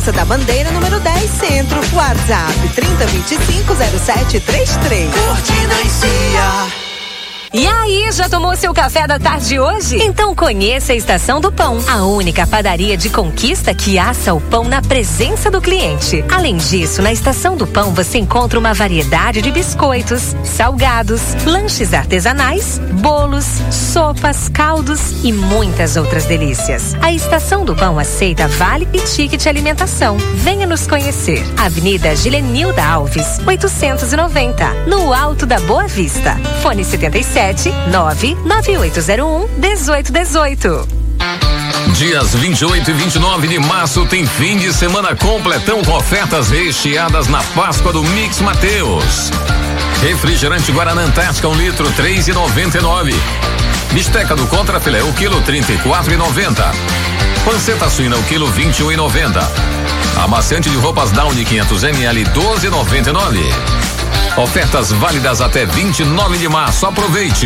Praça da Bandeira, número 10, Centro. WhatsApp 3025-0733. Cortina e Cia. E aí, já tomou seu café da tarde hoje? Então conheça a Estação do Pão, a única padaria de Conquista que assa o pão na presença do cliente. Além disso, na Estação do Pão você encontra uma variedade de biscoitos, salgados, lanches artesanais, bolos, sopas, caldos e muitas outras delícias. A Estação do Pão aceita vale e ticket alimentação. Venha nos conhecer. Avenida Gilenilda Alves, 890, no Alto da Boa Vista. Fone 77 99801 1818. Dias 28 e 29 de março tem fim de semana completão com ofertas recheadas na Páscoa do Mix Mateus. Refrigerante Guaraná Antártica 1 litro, R$3,99. Bisteca do contrafilé, o quilo, R$34,90. Panceta suína, o quilo, R$21,90. Amaciante de roupas Downy 500 ml, R$12,99. Ofertas válidas até 29 de março. Aproveite.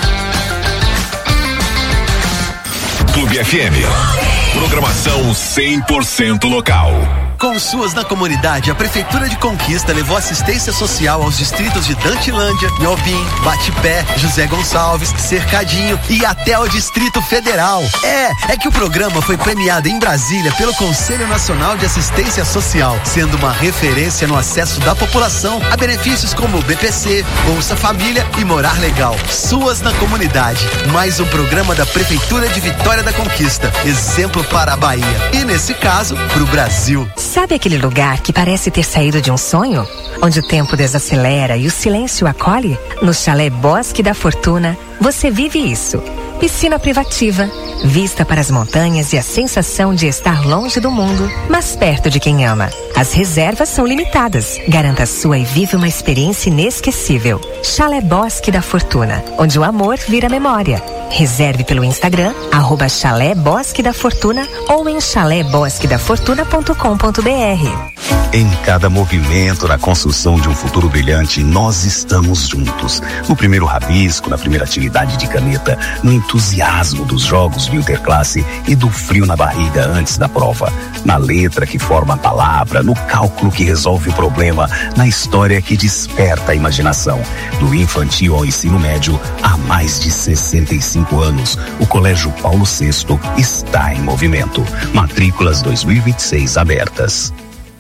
Clube FM. Programação 100% local. Com Suas na Comunidade, a Prefeitura de Conquista levou assistência social aos distritos de Dantilândia, Inhobim, Batipé, José Gonçalves, Cercadinho e até ao Distrito Federal. É que o programa foi premiado em Brasília pelo Conselho Nacional de Assistência Social, sendo uma referência no acesso da população a benefícios como BPC, Bolsa Família e Morar Legal. Suas na Comunidade, mais um programa da Prefeitura de Vitória da Conquista, exemplo para a Bahia e, nesse caso, para o Brasil. Sabe aquele lugar que parece ter saído de um sonho? Onde o tempo desacelera e o silêncio acolhe? No Chalé Bosque da Fortuna, você vive isso. Piscina privativa, vista para as montanhas e a sensação de estar longe do mundo, mas perto de quem ama. As reservas são limitadas. Garanta a sua e vive uma experiência inesquecível. Chalé Bosque da Fortuna, onde o amor vira memória. Reserve pelo Instagram, @Chalé Bosque da Fortuna ou em chalébosquedafortuna.com.br. Em cada movimento na construção de um futuro brilhante, nós estamos juntos. No primeiro rabisco, na primeira atividade de caneta, no entusiasmo dos jogos do Interclasse e do frio na barriga antes da prova. Na letra que forma a palavra, no cálculo que resolve o problema, na história que desperta a imaginação. Do infantil ao ensino médio, há mais de 65 anos, o Colégio Paulo VI está em movimento. Matrículas 2026 abertas.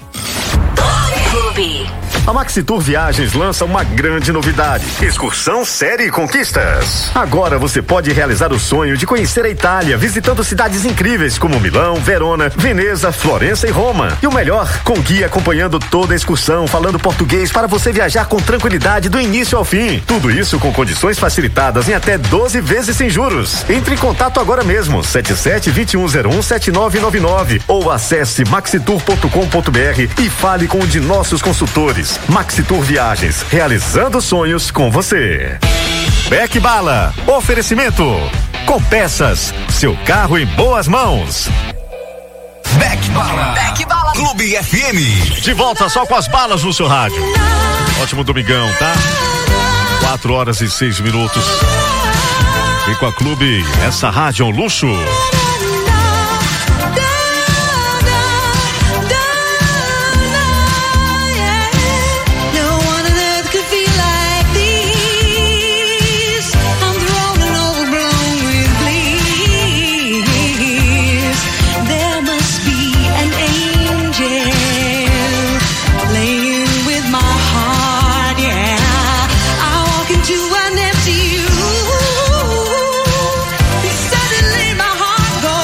A Maxitur Viagens lança uma grande novidade: Excursão Série Conquistas. Agora você pode realizar o sonho de conhecer a Itália, visitando cidades incríveis como Milão, Verona, Veneza, Florença e Roma. E o melhor, com guia acompanhando toda a excursão, falando português para você viajar com tranquilidade do início ao fim. Tudo isso com condições facilitadas em até 12 vezes sem juros. Entre em contato agora mesmo, 77-2101-7999 ou acesse maxitur.com.br e fale com um de nossos consultores. Maxitur Viagens, realizando sonhos com você. Beck Bala, oferecimento com peças, seu carro em boas mãos. Beck Bala, Clube FM. De volta só com as balas no seu rádio. Ótimo domingão, tá? 4h06. E com a Clube, essa rádio é um luxo. Suddenly my heart goes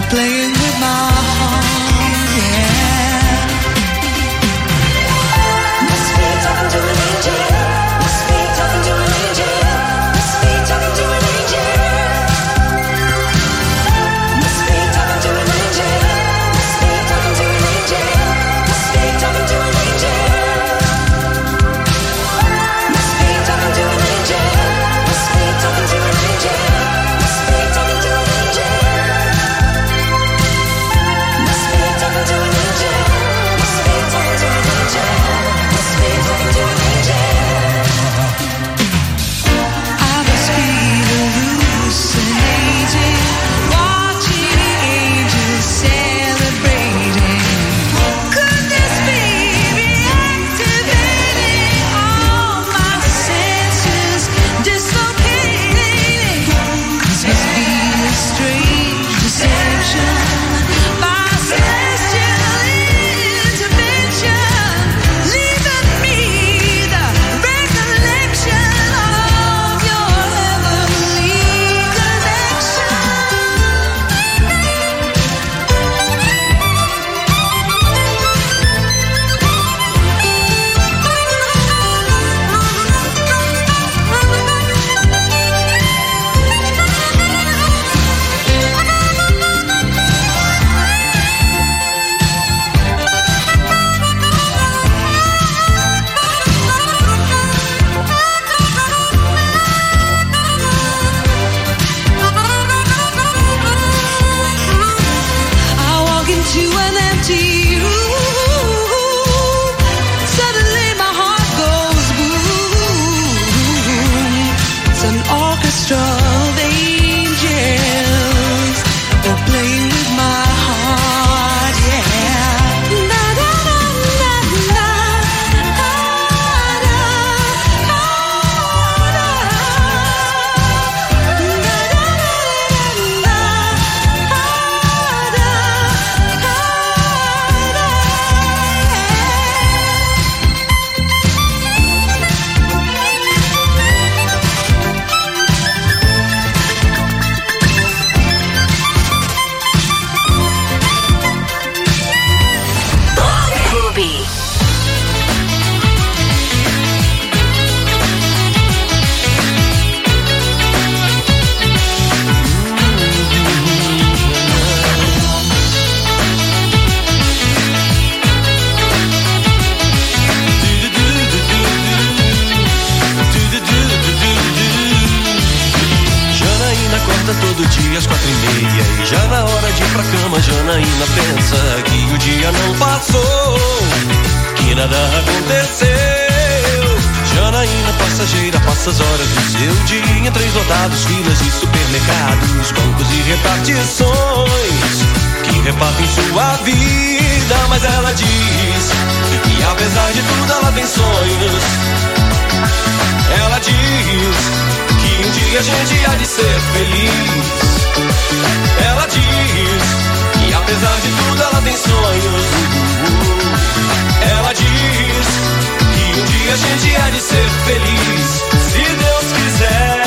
playing with my heart, yeah. Must be talking to an angel. Must be talking to an angel. Must be talking to an angel. Must be talking to an angel. Must be talking to an angel. Must be talking to an angel. Must be talking to an angel. Must be talking to an angel. Must be talking to an angel. Must be talking to an angel. Must be talking to an angel. Must be talking to an angel. I must be hallucinating, watching angels celebrating. Could this be reactivating all my senses, dislocating? This must be a strange deception, by celestial intervention, leaving me the recollection of your heavenly connection. I walk into an empty room. Suddenly my heart goes boom. It's an orchestra of angels. They're playing with my heart, yeah. Na na na na na. Clube. Janaína acorda todo dia às 4:30 e já na hora de ir pra cama Janaína pensa que o dia não passou, que nada aconteceu. Janaína passageira passa as horas do seu dia em trens lotados, filas de supermercados, bancos e repartições que repartem sua vida, mas ela diz que apesar de tudo ela tem sonhos. Ela diz que um dia a gente há de ser feliz. Ela diz que apesar de tudo ela tem sonhos. Ela diz que um dia a gente há de ser feliz, se Deus quiser.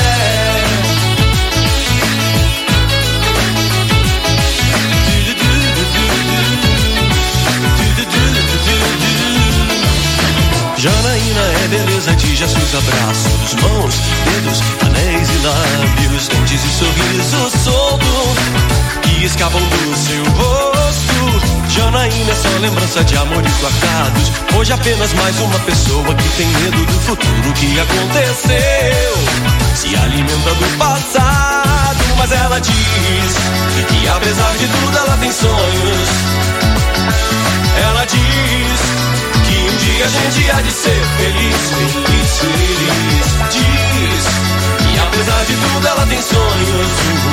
Janaína é beleza de gestos, abraços, mãos, dedos, anéis e lábios, dentes e sorriso solto que escapam do seu rosto. Janaína é só lembrança de amores guardados, hoje apenas mais uma pessoa que tem medo do futuro que aconteceu. Se alimenta do passado, mas ela diz que apesar de tudo ela tem sonhos. Ela diz que um dia a gente há de ser feliz, feliz, feliz. Diz que apesar de tudo ela tem sonhos.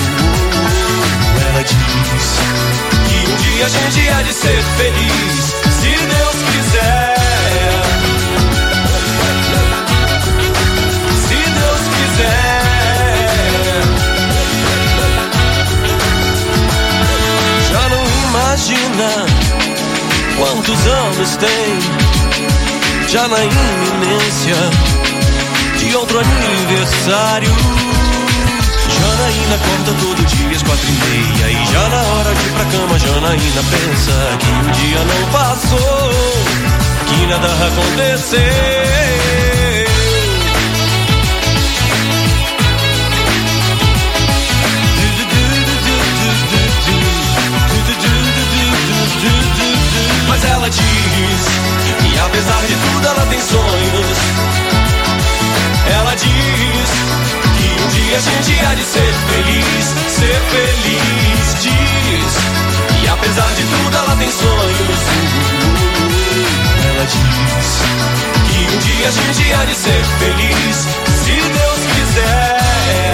Ela diz que um dia a gente há de ser feliz, se Deus quiser. Se Deus quiser. Já não imagina quantos anos tem, já na iminência de outro aniversário. Janaína acorda todo dia às 4:30 e já na hora de ir pra Janaína pensa que o dia não passou, que nada aconteceu. Mas ela diz que apesar de tudo ela tem sonhos. Ela diz que um dia a gente há de ser feliz, ser feliz. Diz que apesar de tudo ela tem sonhos. Ela diz que um dia a gente há de ser feliz, se Deus quiser.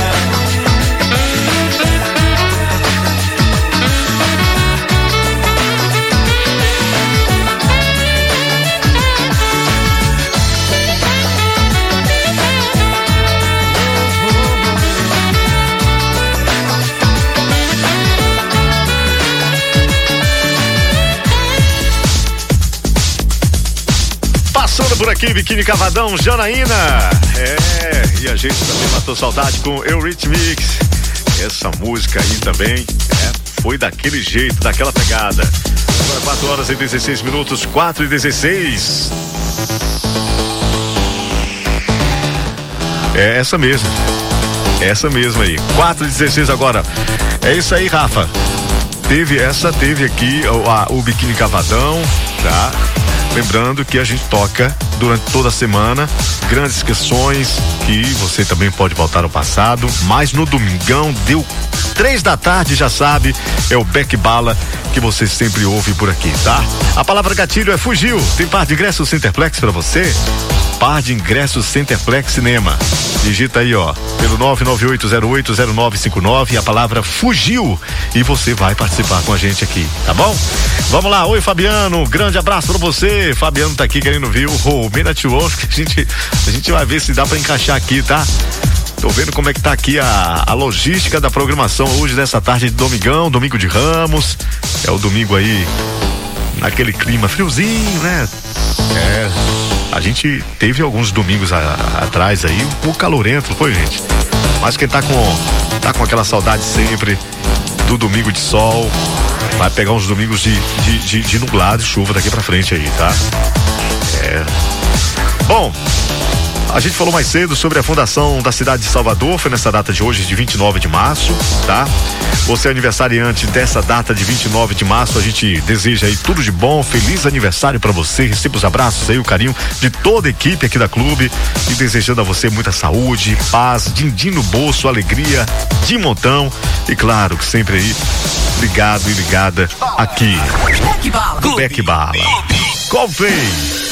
Passando por aqui, Biquíni Cavadão, Janaína. E a gente também matou saudade com Eurythmics. Essa música aí também foi daquele jeito, daquela pegada. Agora 4 horas e 16 minutos, 4 e 16. É essa mesmo. Essa mesmo aí. 4 e 16 agora. É isso aí, Rafa. Teve aqui o Biquíni Cavadão, tá? Lembrando que a gente toca durante toda a semana grandes questões que você também pode voltar ao passado, mas no domingão deu 3 da tarde, já sabe, é o Beck Bala que você sempre ouve por aqui, tá? A palavra gatilho é fugiu. Tem par de ingressos Centerplex pra você? Par de ingressos Centerplex Cinema. Digita aí, ó, pelo 998080959 a palavra fugiu e você vai participar com a gente aqui, tá bom? Vamos lá, oi Fabiano, grande abraço pra você. Fabiano tá aqui querendo ver o Minute Wolf, que a gente vai ver se dá pra encaixar aqui, tá? Tô vendo como é que tá aqui a logística da programação hoje, nessa tarde de domingão, domingo de Ramos. É o domingo aí, naquele clima friozinho, né? A gente teve alguns domingos atrás aí, um pouco calorento, foi, gente? Mas quem tá com aquela saudade sempre do domingo de sol, vai pegar uns domingos de nublado e chuva daqui pra frente aí, tá? Bom, a gente falou mais cedo sobre a fundação da cidade de Salvador, foi nessa data de hoje, de 29 de março, tá? Você é aniversariante dessa data de 29 de março, a gente deseja aí tudo de bom, feliz aniversário pra você, receba os abraços aí, o carinho de toda a equipe aqui da clube e desejando a você muita saúde, paz, din-din no bolso, alegria de montão e claro que sempre aí ligado e ligada aqui no Beck Bala. Coldplay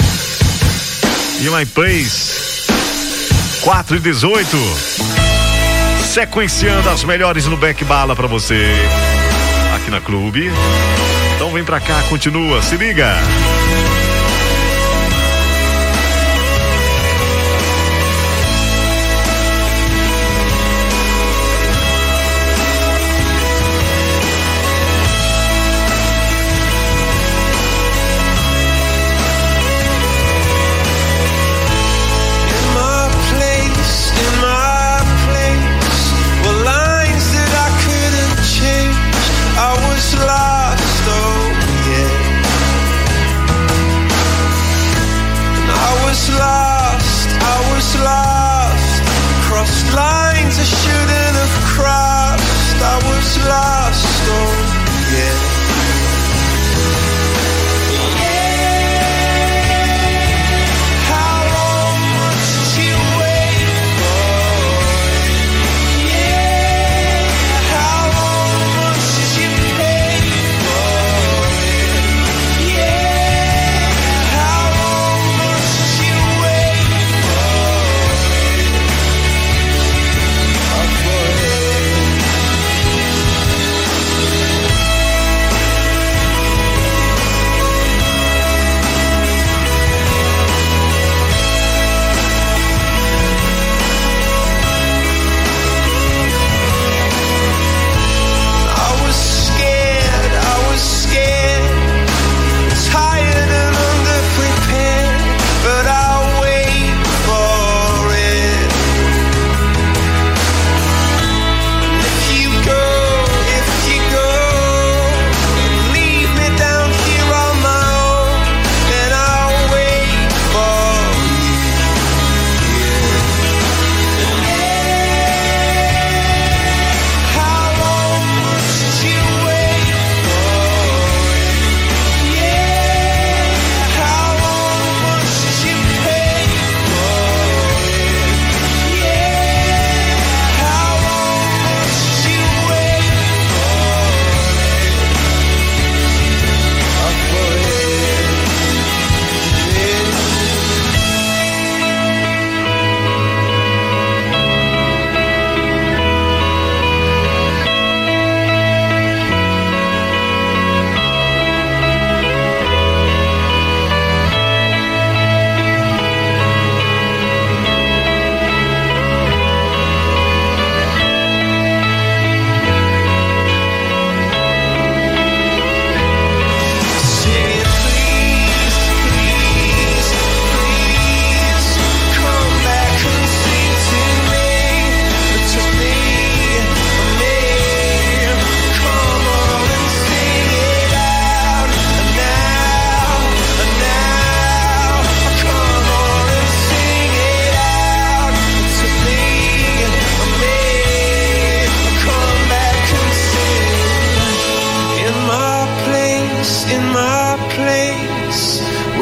In My Place, 4 e 18, sequenciando as melhores no Beck Bala pra você aqui na clube. Então vem pra cá, continua, se liga.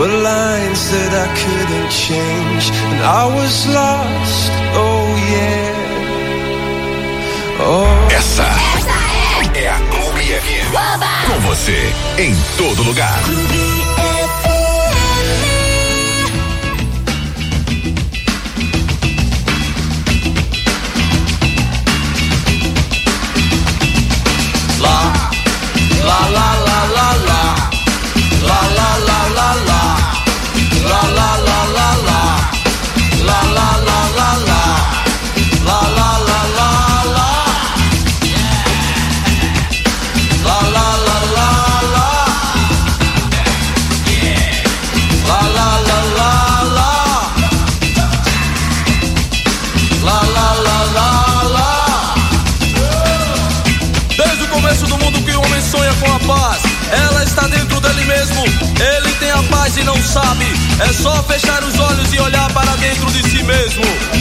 were lines that I couldn't change, and I was lost, oh yeah. Oh. Essa é a Clube FM. Com você em todo lugar. La la la la la, la la la la la, la la la la la, la la la la la, la la la la la, la la la la la, la la la la la, la la la la la. Desde o começo do mundo que o homem sonha com a paz, ela está dentro dele mesmo. Ele tem a paz e não sabe. É só fechar os olhos e olhar para dentro de si mesmo.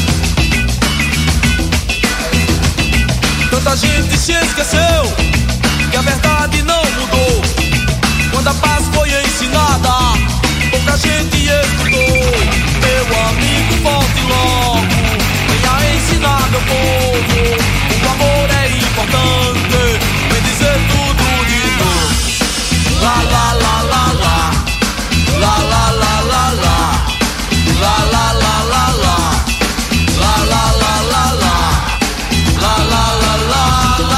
Tanta gente se esqueceu que a verdade não mudou. Quando a paz foi ensinada, pouca gente escutou. Meu amigo, volte logo, venha ensinar meu povo. O amor é importante, vem dizer tudo de novo. La la la la la, la la la la la, la la la la la, la la la la la, la la la la la,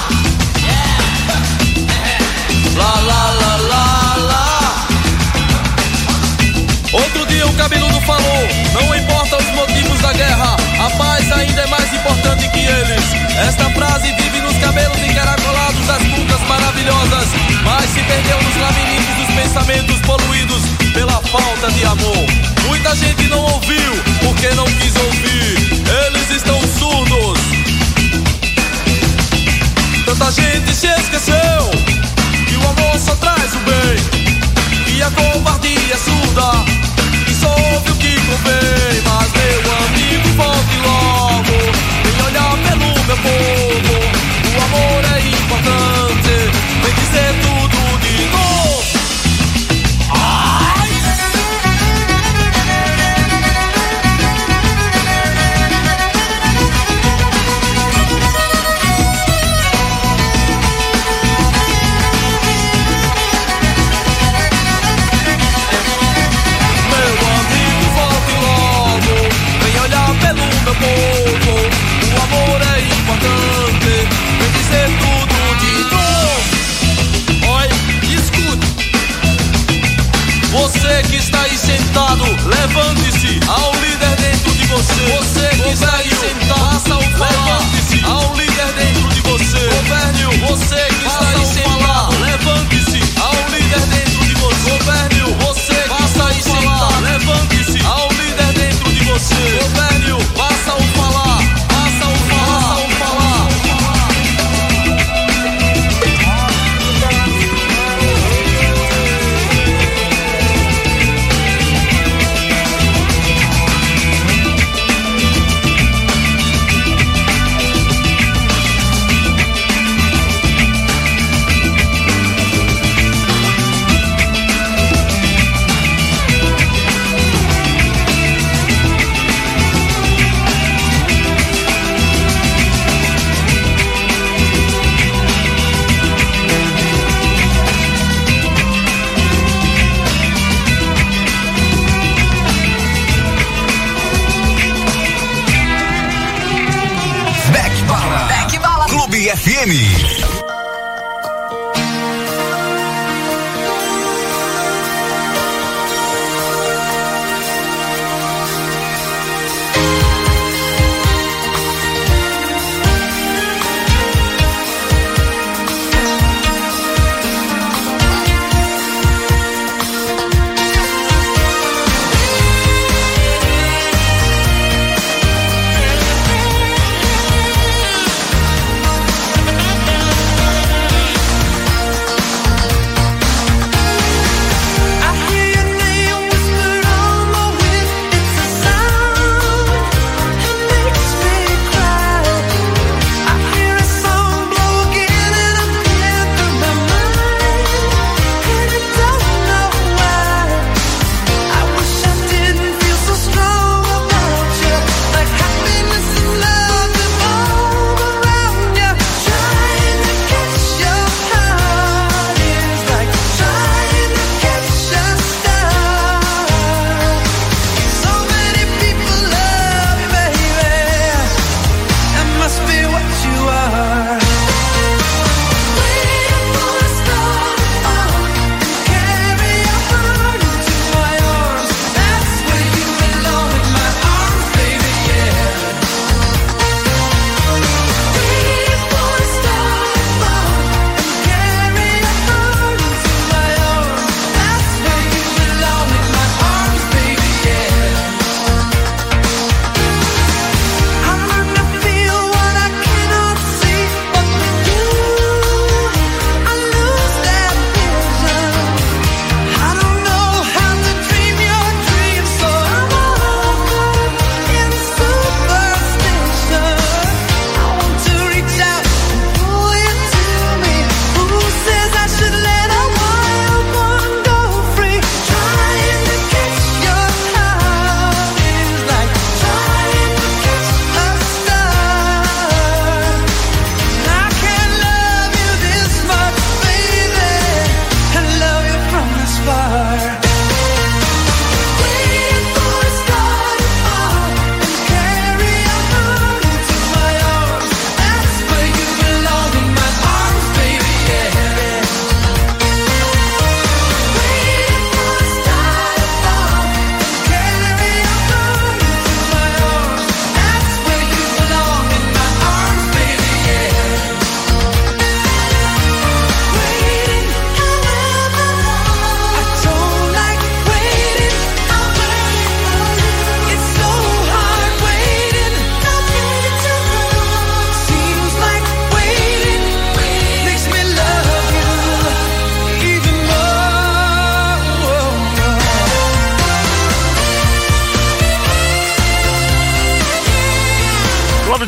la la la la la. Outro dia um cabeludo falou: não importa os motivos da guerra, a paz ainda é mais importante que eles. Esta frase vive nos cabelos encaracolados das bocas maravilhosas, mas se perdeu nos labirintos dos pensamentos poluídos pela falta de amor. Muita gente não ouviu porque não quis ouvir. Eles estão surdos. Tanta gente se esqueceu que o amor só traz o bem, e a covardia é surda e só ouve o que convém. Mas meu amigo, volte logo, vem olhar pelo meu povo. O amor é importante, vem dizer tudo de novo. Meu amigo, volte logo, vem olhar pelo meu povo. O amor é importante, vem dizer tudo de novo. Oi, escute. Você que está aí sentado, levante-se ao líder dentro de você. Você que está aí sentado, levante-se ao líder dentro de você. Governio, você que está aí sentado, levante-se ao líder dentro de você. Governio, você que está aí sentado, levante-se ao líder dentro de você. Governio, faça o falar, faça o falar, faça o falar. Back Bala. Clube FM.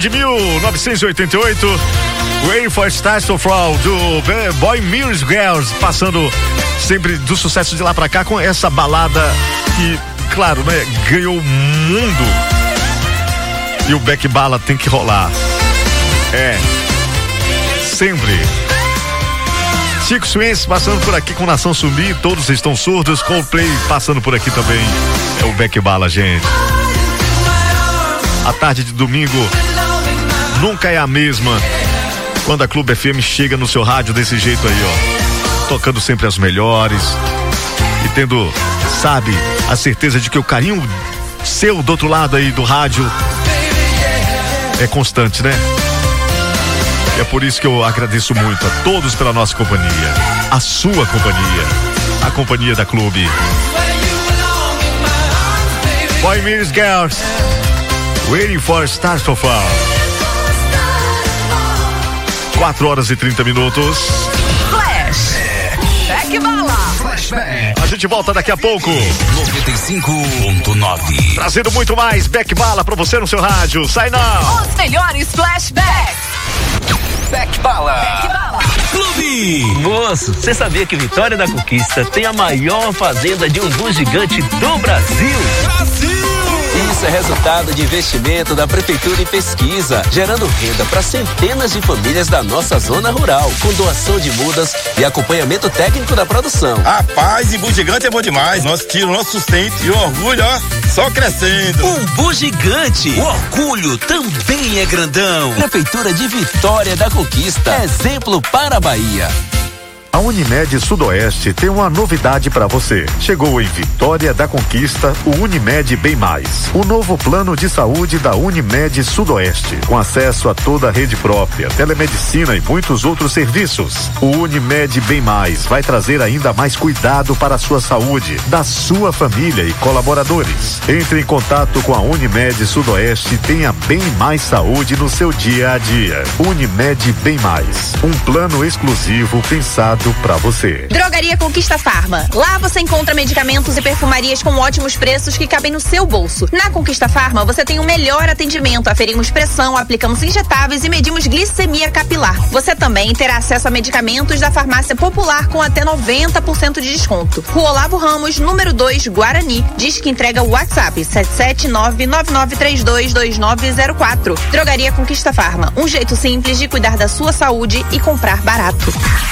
de 1988, Waiting for Stars to Fall, do Boy Meets Girls, passando sempre do sucesso de lá pra cá com essa balada que, claro, né, ganhou o mundo. E o Beck Bala tem que rolar. Sempre. Chico Science passando por aqui com Nação Zumbi, todos estão surdos. Coldplay passando por aqui também. É o Beck Bala, gente. A tarde de domingo nunca é a mesma quando a Clube FM chega no seu rádio desse jeito aí, ó. Tocando sempre as melhores e tendo, sabe, a certeza de que o carinho seu do outro lado aí do rádio é constante, né? E é por isso que eu agradeço muito a todos pela nossa companhia, a sua companhia, a companhia da Clube. Boy Meets Girls, Waiting for Stars to Fall. 4 horas e 30 minutos. Flash. Beck Bala. A gente volta daqui a pouco. 95.9. Trazendo muito mais Beck Bala pra você no seu rádio. Sai não. Os melhores flashbacks. Beck Bala. Beck Bala. Clube. Moço, você sabia que Vitória da Conquista tem a maior fazenda de umbu gigante do Brasil? Isso é resultado de investimento da Prefeitura em pesquisa, gerando renda para centenas de famílias da nossa zona rural, com doação de mudas e acompanhamento técnico da produção. Rapaz, umbu gigante é bom demais. Nós tira o nosso sustento e o orgulho, ó, só crescendo. Umbu gigante, o orgulho também é grandão. Prefeitura de Vitória da Conquista, exemplo para a Bahia. A Unimed Sudoeste tem uma novidade para você. Chegou em Vitória da Conquista o Unimed Bem Mais, o novo plano de saúde da Unimed Sudoeste, com acesso a toda a rede própria, telemedicina e muitos outros serviços. O Unimed Bem Mais vai trazer ainda mais cuidado para a sua saúde, da sua família e colaboradores. Entre em contato com a Unimed Sudoeste e tenha bem mais saúde no seu dia a dia. Unimed Bem Mais, um plano exclusivo pensado pra você. Drogaria Conquista Farma. Lá você encontra medicamentos e perfumarias com ótimos preços que cabem no seu bolso. Na Conquista Farma você tem o melhor atendimento. Aferimos pressão, aplicamos injetáveis e medimos glicemia capilar. Você também terá acesso a medicamentos da farmácia popular com até 90% de desconto. Rua Olavo Ramos, número 2, Guarani. Diz que entrega o WhatsApp 77999322904. Drogaria Conquista Farma. Um jeito simples de cuidar da sua saúde e comprar barato.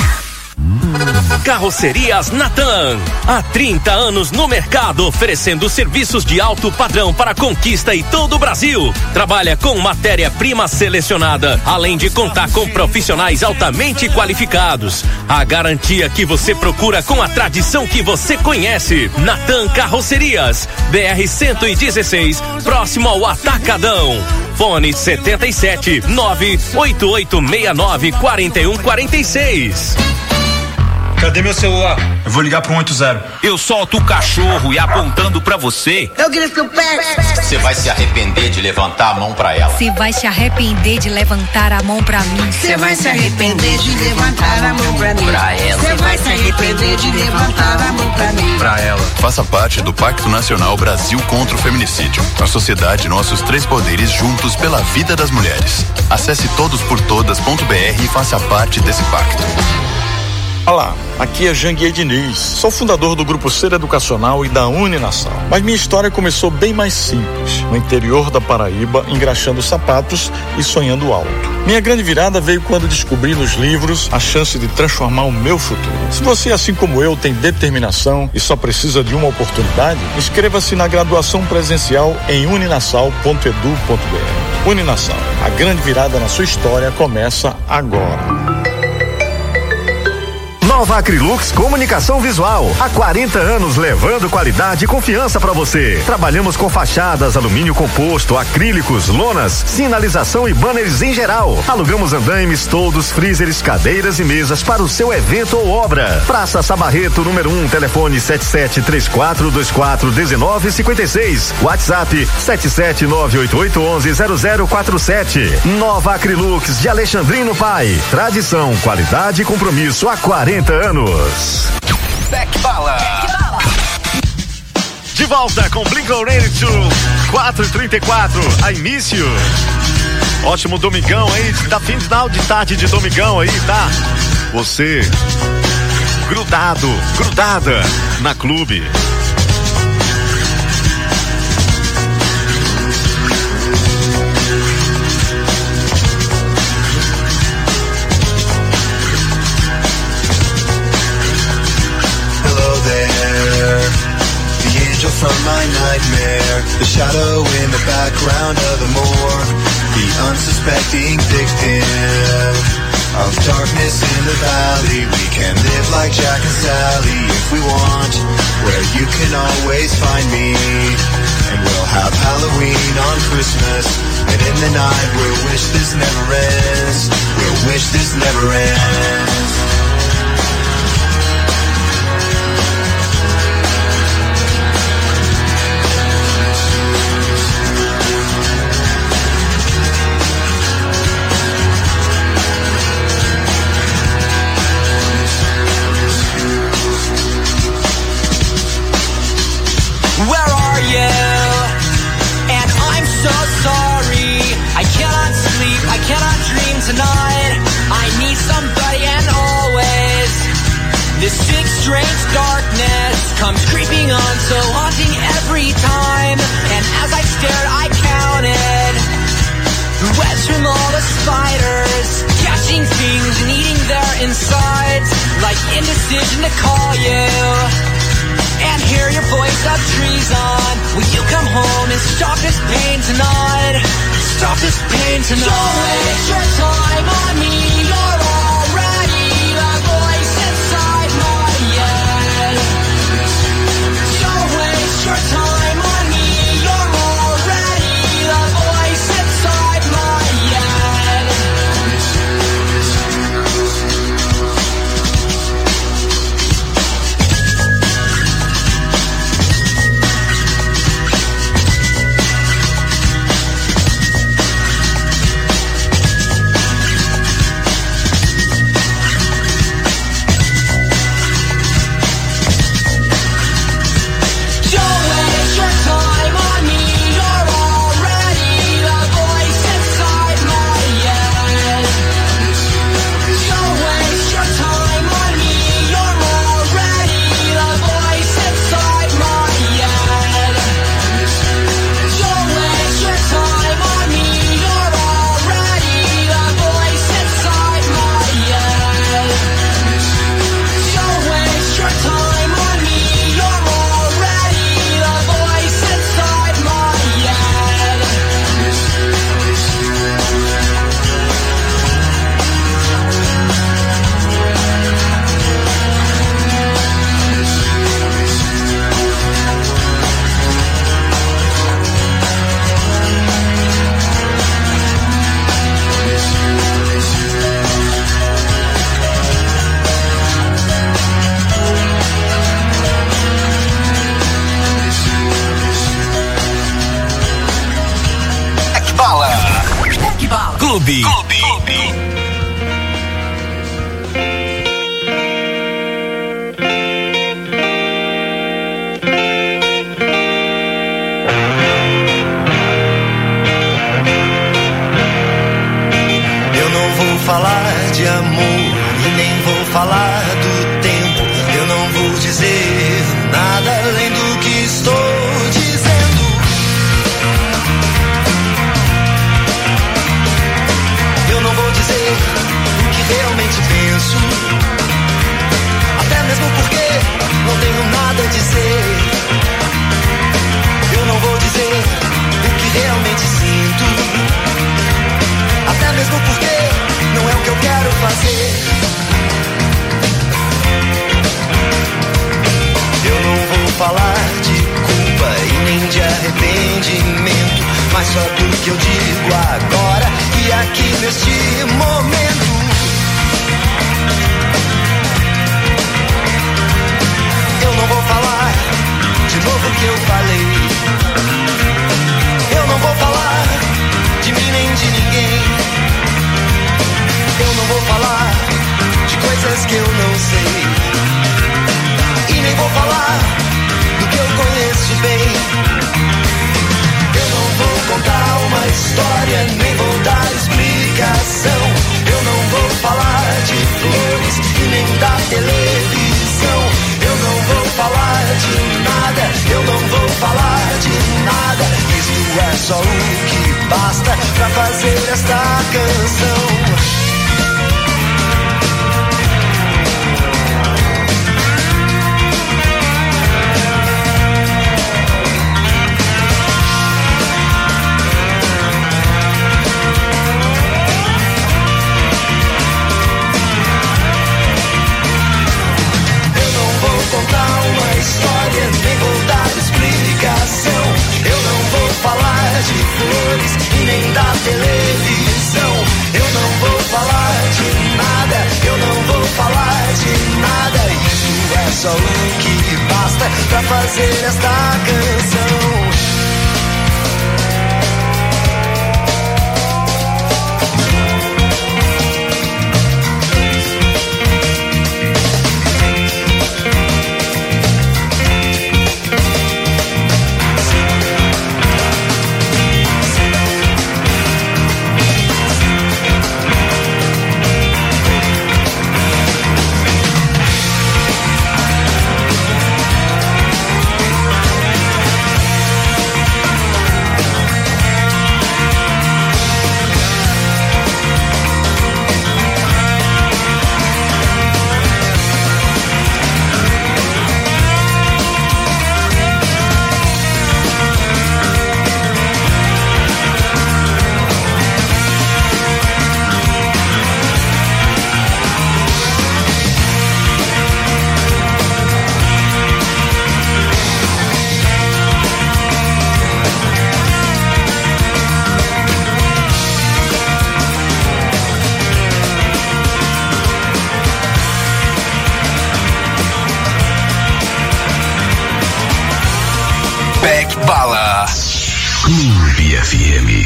Carrocerias Natan, há 30 anos no mercado, oferecendo serviços de alto padrão para Conquista e todo o Brasil. Trabalha com matéria-prima selecionada, além de contar com profissionais altamente qualificados. A garantia que você procura com a tradição que você conhece. Natan Carrocerias, BR-116, próximo ao Atacadão. Fone 77 98869 4146. Cadê meu celular? Eu vou ligar pro 180. Eu solto o cachorro e apontando pra você. Eu grito o pé. Você vai se arrepender de levantar a mão pra ela. Você vai se arrepender de levantar a mão pra mim. Você vai se arrepender de levantar a mão pra mim. Pra ela. Você vai se arrepender de levantar a mão pra mim. Pra ela. Faça parte do Pacto Nacional Brasil contra o Feminicídio. A sociedade, nossos 3 poderes juntos pela vida das mulheres. Acesse todosportodas.br e faça parte desse pacto. Olá, aqui é Janguier Diniz, sou fundador do Grupo Ser Educacional e da Uninassal. Mas minha história começou bem mais simples, no interior da Paraíba, engraxando sapatos e sonhando alto. Minha grande virada veio quando descobri nos livros a chance de transformar o meu futuro. Se você, assim como eu, tem determinação e só precisa de uma oportunidade, inscreva-se na graduação presencial em uninassal.edu.br. Uninassal, a grande virada na sua história começa agora. Nova Acrylux Comunicação Visual. Há 40 anos levando qualidade e confiança para você. Trabalhamos com fachadas, alumínio composto, acrílicos, lonas, sinalização e banners em geral. Alugamos andaimes, toldos, freezers, cadeiras e mesas para o seu evento ou obra. Praça Sabarreto, número 1, telefone 7734241956. WhatsApp 77988110047. Nova Acrylux de Alexandrino Pai. Tradição, qualidade e compromisso há 40 anos. Beck Bala. De volta com Blink-182, 4:34, a início. Ótimo domingão aí, tá final de tarde de domingão aí, tá? Você grudada na Clube. From my nightmare, the shadow in the background of the morgue, the unsuspecting victim of darkness in the valley. We can live like Jack and Sally if we want, where you can always find me. And we'll have Halloween on Christmas, and in the night we'll wish this never ends. We'll wish this never ends. Tonight, I need somebody and always. This sick, strange darkness comes creeping on, so haunting every time. And as I stared, I counted the webs from all the spiders, catching things and eating their insides, like indecision to call you and hear your voice of treason. Will you come home and stop this pain tonight? Stop this pain tonight. Don't waste your time on me. You're already the voice inside my head. Don't waste your time on me. You're already the voice inside my head. Clube. Eu não vou falar de amor e nem vou falar do tempo. Eu não vou dizer nada além do que estou dizendo. Eu não vou dizer o que realmente penso, até mesmo porque não tenho nada a dizer. Eu não vou dizer o que realmente sinto, até mesmo porque não é o que eu quero fazer. Eu não vou falar de culpa e nem de arrependimento, mas só do que eu digo agora e aqui neste momento. Eu não vou falar de novo o que eu falei. Eu não vou falar de mim nem de ninguém. Eu não vou falar de coisas que eu não sei, e nem vou falar do que eu conheço bem. Eu não vou contar uma história, nem vou dar televisão. Eu não vou falar de nada, eu não vou falar de nada. Isto é só o que basta pra fazer esta canção. Contar uma história, nem vou dar explicação. Eu não vou falar de flores e nem da televisão. Eu não vou falar de nada, eu não vou falar de nada. Isso é só o que basta pra fazer esta canção. Bala. Clube FM.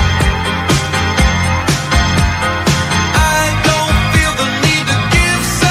I don't feel the need to give some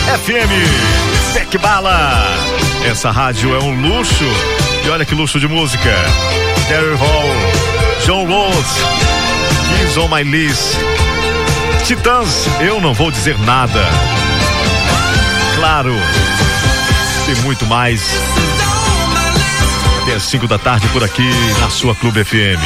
FM. Beck Bala. Essa rádio é um luxo. E olha que luxo de música. Terry Hall, John Rose, Kings on My List, Titãs, Eu Não Vou Dizer Nada. Claro, tem muito mais. Até às 5 da tarde por aqui na sua Clube FM.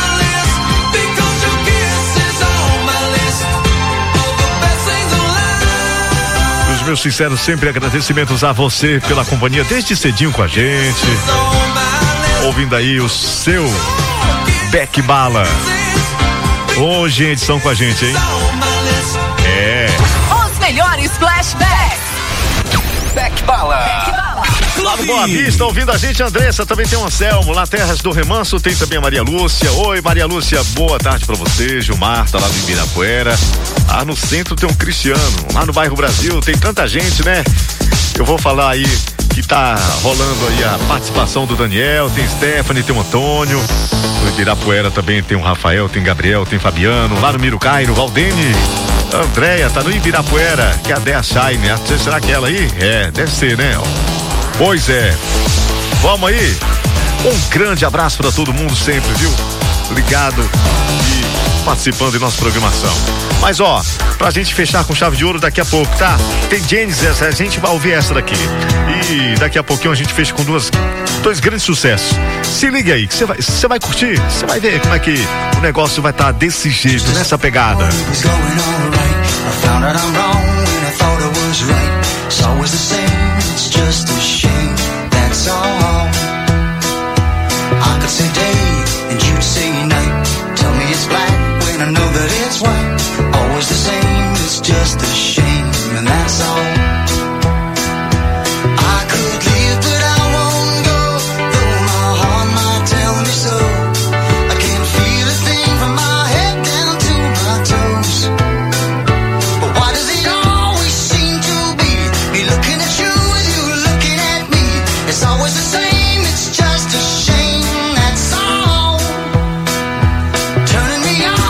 Os meus sinceros sempre agradecimentos a você pela companhia desde cedinho com a gente. Ouvindo aí o seu Beck Bala. Hoje em edição com a gente, hein? Os melhores flashbacks. Beck Bala. Lá no Boa Vista, ouvindo a gente, Andressa, também tem o Anselmo, lá Terras do Remanso, tem também a Maria Lúcia. Oi, Maria Lúcia, boa tarde pra você. Gilmar, tá lá no Ibirapuera. Lá no centro tem um Cristiano, lá no bairro Brasil tem tanta gente, né? Eu vou falar aí que tá rolando aí a participação do Daniel, tem Stephanie, tem o Antônio. No Ibirapuera também tem o Rafael, tem Gabriel, tem Fabiano. Lá no Mirucai, no Valdene, Andréia, tá no Ibirapuera, que é a Dea Shine, né? Será que é ela aí? É, deve ser, né? Pois é. Vamos aí? Um grande abraço pra todo mundo sempre, viu? Ligado e participando de nossa programação. Mas ó, pra gente fechar com chave de ouro daqui a pouco, tá? Tem Genesis, a gente vai ouvir essa daqui. E daqui a pouquinho a gente fecha com dois grandes sucessos. Se liga aí, que você vai curtir, você vai ver como é que o negócio vai estar desse jeito, nessa pegada. I know that it's white, always the same, it's just a shame, and that's all. I could leave, but I won't go, though my heart might tell me so. I can't feel a thing from my head down to my toes. But why does it always seem to be me looking at you and you looking at me? It's always the same, it's just a shame, that's all. Turning me on,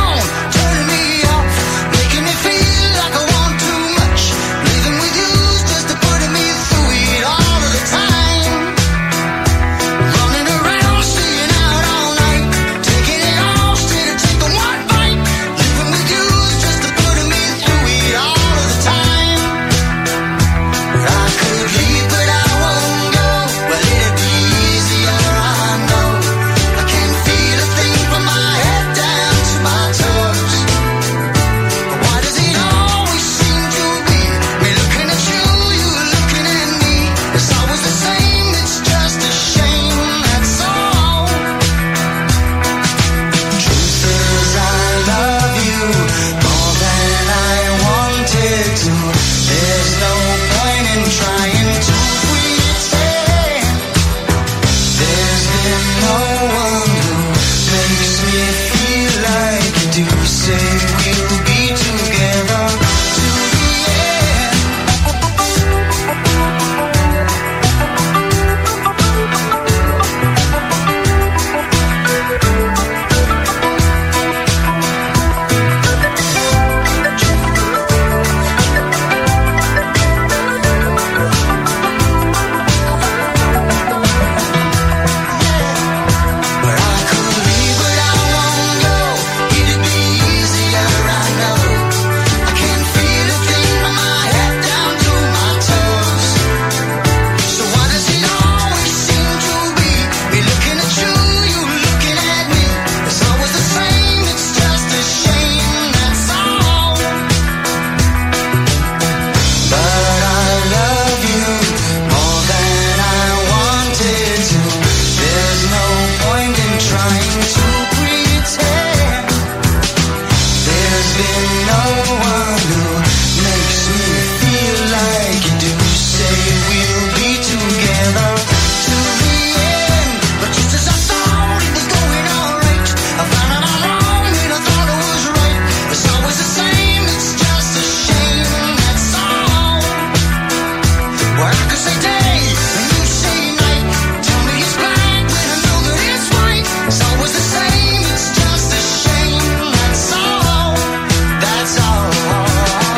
that's all.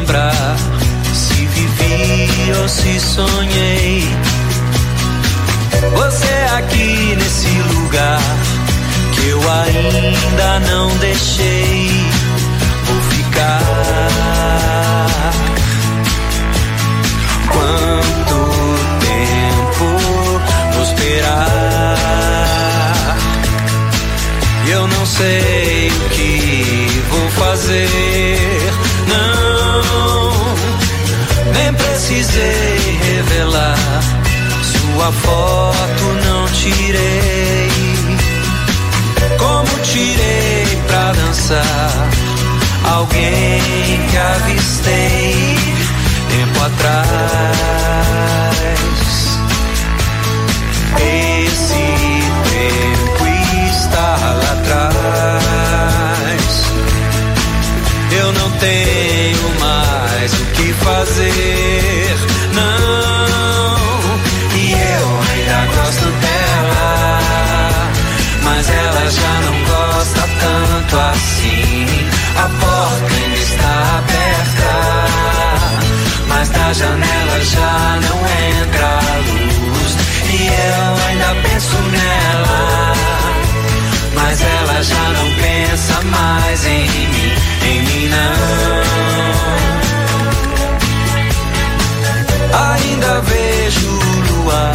lembrar se vivi ou se sonhei. Você aqui nesse lugar que eu ainda não deixei. Vou ficar. Quanto tempo vou esperar? Eu não sei o que vou fazer. Não, nem precisei revelar. Sua foto não tirei. Como tirei pra dançar alguém que avistei tempo atrás. Esse tempo está lá atrás. Eu não tenho mais o que fazer, não. E eu ainda gosto dela, mas ela já não gosta tanto assim. A porta ainda está aberta, mas da janela já não entra a luz. E eu ainda penso nela, mas ela já não pensa mais em mim não. Ainda vejo o luar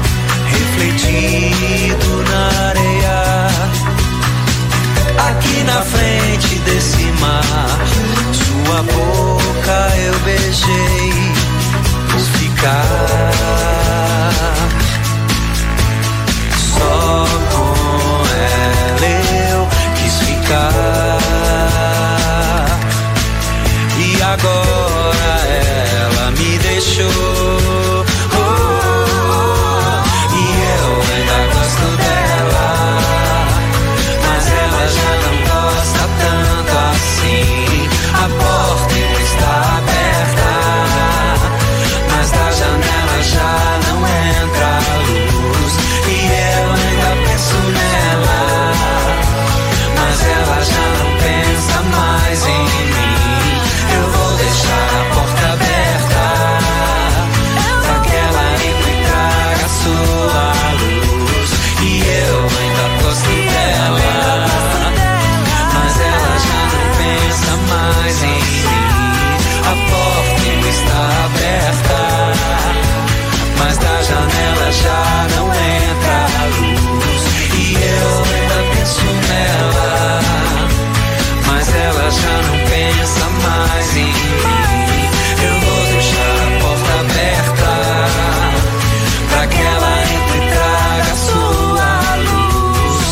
refletido na areia, aqui na frente desse mar. Sua boca eu beijei, quis ficar só com ela, eu quis ficar. E agora ela me deixou. E eu ainda gosto dela, mas ela já não gosta tanto assim. A porta ainda está aberta, mas da janela já não entra a luz. E eu ainda penso nela, mas ela já não pensa mais em mim. Eu vou deixar a porta aberta pra que ela entre e traga sua luz. E eu ainda gosto dela, mas ela já não pensa mais em mim. A porta ainda está aberta, mas da janela já não entra a luz. E eu ainda penso nela, mas ela já não pensa mais em mim. Eu vou deixar a porta aberta pra que ela entre e traga sua luz.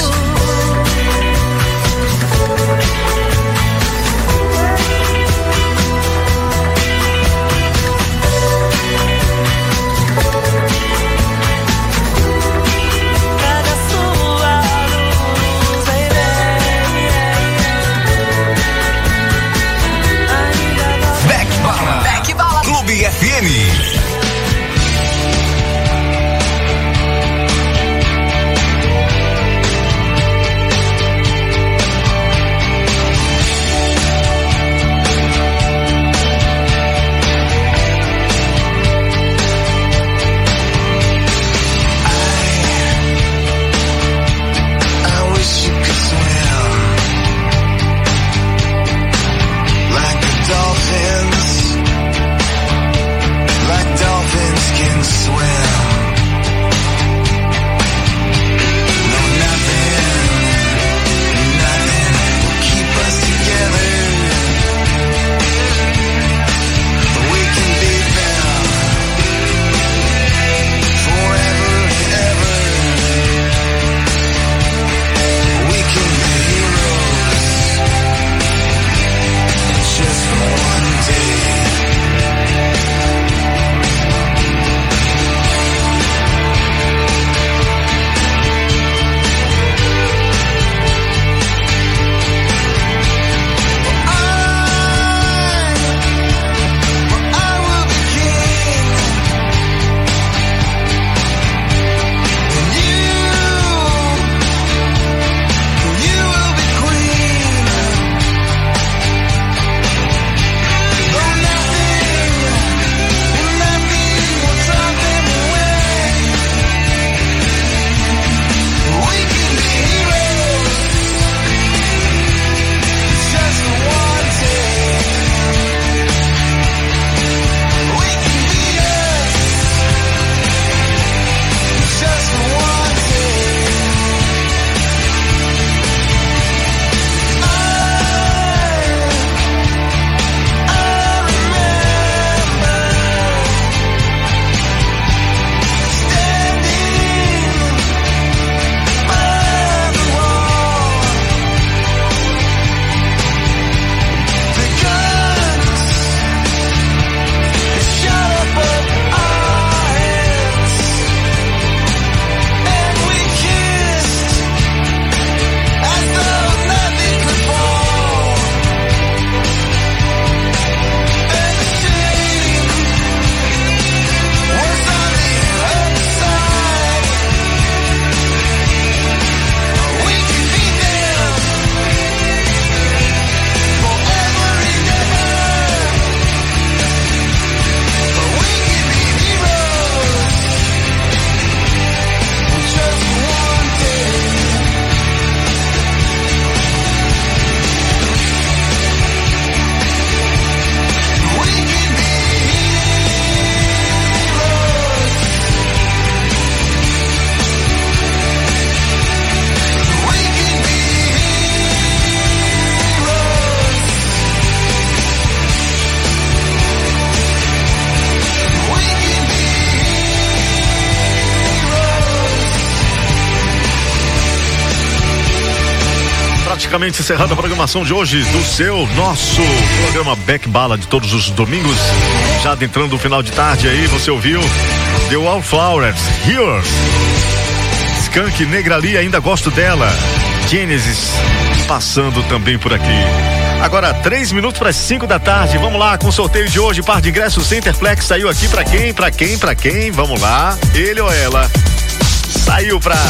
praticamente encerrando a programação de hoje do nosso programa Back Bala de todos os domingos. Já adentrando o final de tarde aí, você ouviu The Wallflowers, Here, Skank, Negrali, ainda gosto dela, Genesis, passando também por aqui. Agora 3 minutos para as 5 da tarde, vamos lá com o sorteio de hoje, par de ingressos Centerplex saiu aqui para quem? Vamos lá, ele ou ela? Saiu pra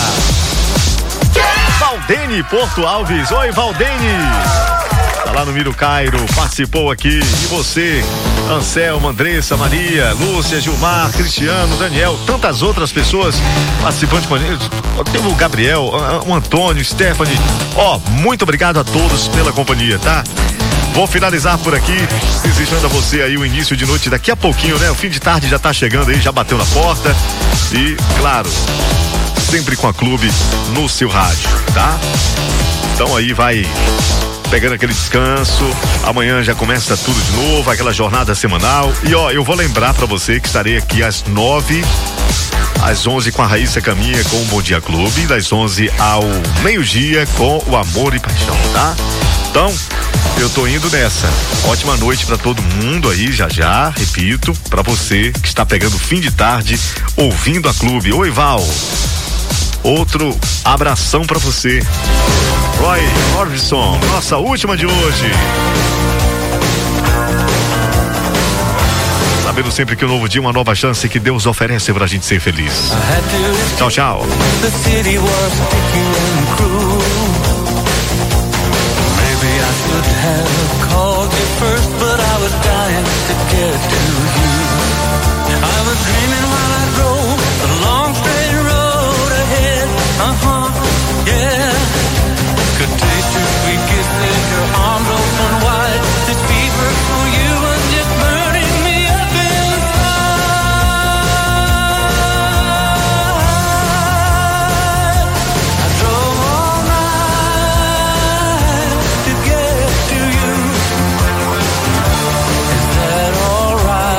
Valdene Porto Alves. Oi, Valdene. Tá lá no Miro Cairo, participou aqui. E você, Anselmo, Andressa, Maria, Lúcia, Gilmar, Cristiano, Daniel, tantas outras pessoas participantes com a gente. Tem o Gabriel, o Antônio, Stephanie. Muito obrigado a todos pela companhia, tá? Vou finalizar por aqui, desejando a você aí o início de noite daqui a pouquinho, né? O fim de tarde já tá chegando aí, já bateu na porta. E, claro, sempre com a Clube no seu rádio, tá? Então aí vai pegando aquele descanso, amanhã já começa tudo de novo, aquela jornada semanal. E eu vou lembrar pra você que estarei aqui às 9, às 11 com a Raíssa Caminha com o Bom Dia Clube, das 11 ao meio-dia com o Amor e Paixão, tá? Então, eu tô indo nessa. Ótima noite pra todo mundo aí, já, repito, pra você que está pegando o fim de tarde ouvindo a Clube. Oi, Val. Outro abração pra você. Roy Orbison, nossa última de hoje. Sabendo sempre que um novo dia, uma nova chance que Deus oferece pra gente ser feliz. Tchau, tchau. Yeah, could taste your sweet kisses, your arms open wide. This fever for you was just burning me up inside. I drove all night to get to you. Is that alright?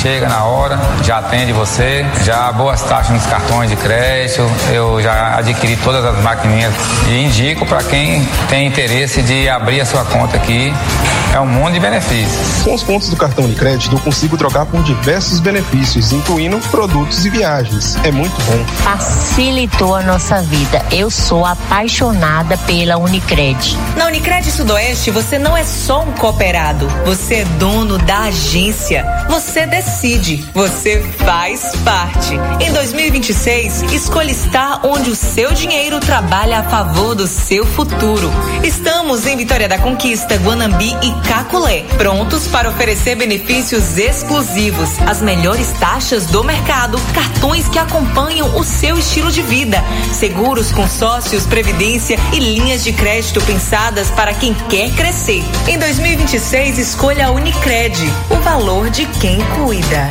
chega na hora, já atende você, já boas taxas nos cartões de crédito, eu já adquiri todas as maquininhas e indico para quem tem interesse de abrir a sua conta aqui, é um mundo de benefícios. Com os pontos do cartão de crédito eu consigo trocar por diversos benefícios, incluindo produtos e viagens, é muito bom. Facilitou a nossa vida, eu sou apaixonada pela Unicred. Na Unicred Sudoeste você não é só um cooperado, você é dono da agência, você decide, você faz parte. Em 2026, escolha estar onde o seu dinheiro trabalha a favor do seu futuro. Estamos em Vitória da Conquista, Guanambi e Caculé, prontos para oferecer benefícios exclusivos, as melhores taxas do mercado, cartões que acompanham o seu estilo de vida, seguros, consórcios, previdência e linhas de crédito pensadas para quem quer crescer. Em 2026, escolha a Unicred, o valor de quem cuida.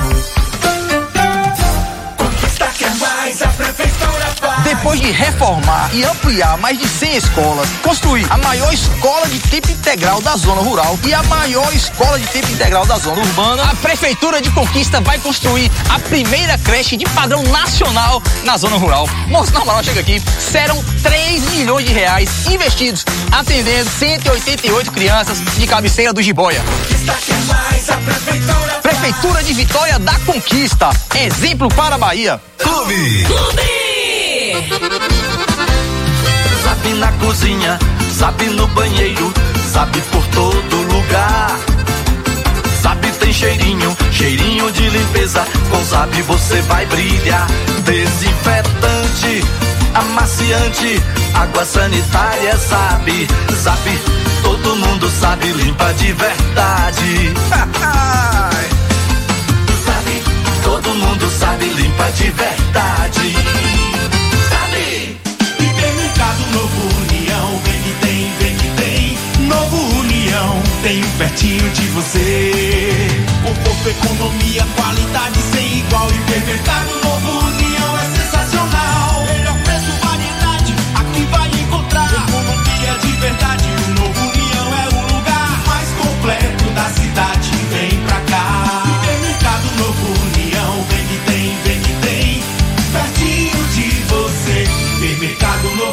Depois de reformar e ampliar mais de 100 escolas, construir a maior escola de tempo integral da zona rural e a maior escola de tempo integral da zona urbana, a Prefeitura de Conquista vai construir a primeira creche de padrão nacional na zona rural. Moço, na moral, chega aqui, serão 3 milhões de reais investidos, atendendo 188 crianças de cabeceira do Jiboia. Prefeitura de Vitória da Conquista, exemplo para a Bahia. Clube. Zap na cozinha, Zap no banheiro, Zap por todo lugar. Zap tem cheirinho, cheirinho de limpeza. Com Zap você vai brilhar. Desinfetante, amaciante, água sanitária, Zap. Zap, todo mundo sabe, limpa de verdade. Zap, todo mundo sabe, limpa de verdade.